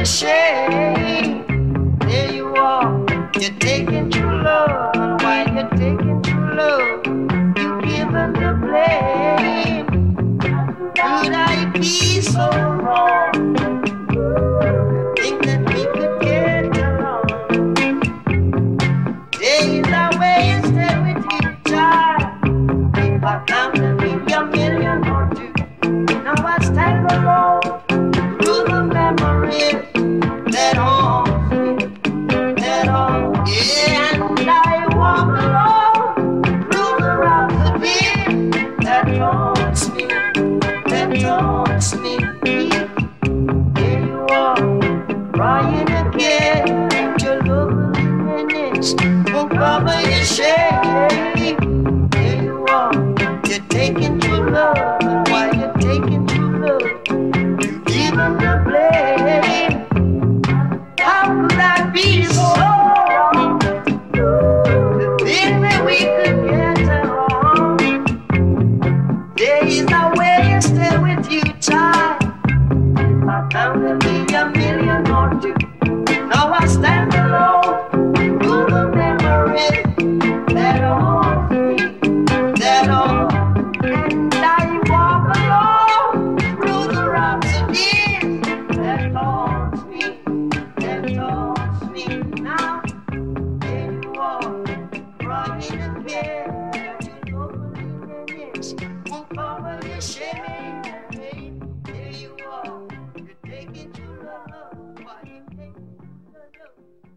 shame. There you are, you're taking true love, and while you're taking true love, you give them the blame. Could I be so wrong? Think that we could get along. Days I wasted with you, child. If I counted maybe a million or two, now I stand alone through the memories that haunt me, that haunt me. Yeah, and I walk alone through the rhapsody that taunts me, that taunts me. Here you are, crying again, and your lovely minutes won't cover your shame. Here you are, you're taking true love, and while you're taking true love, you give them the blame. How could I be so wrong to think that we could get along? Days I wasted with you, child. I counted me a million or two. Now I stand alone through the memories that haunt me, that haunt me. And I walk alone through the rhapsodies that taunts me, that taunts me. Now there you are, crying again. Your loneliness won't cover your shame. There you are, you're taking your love while you're taking your love.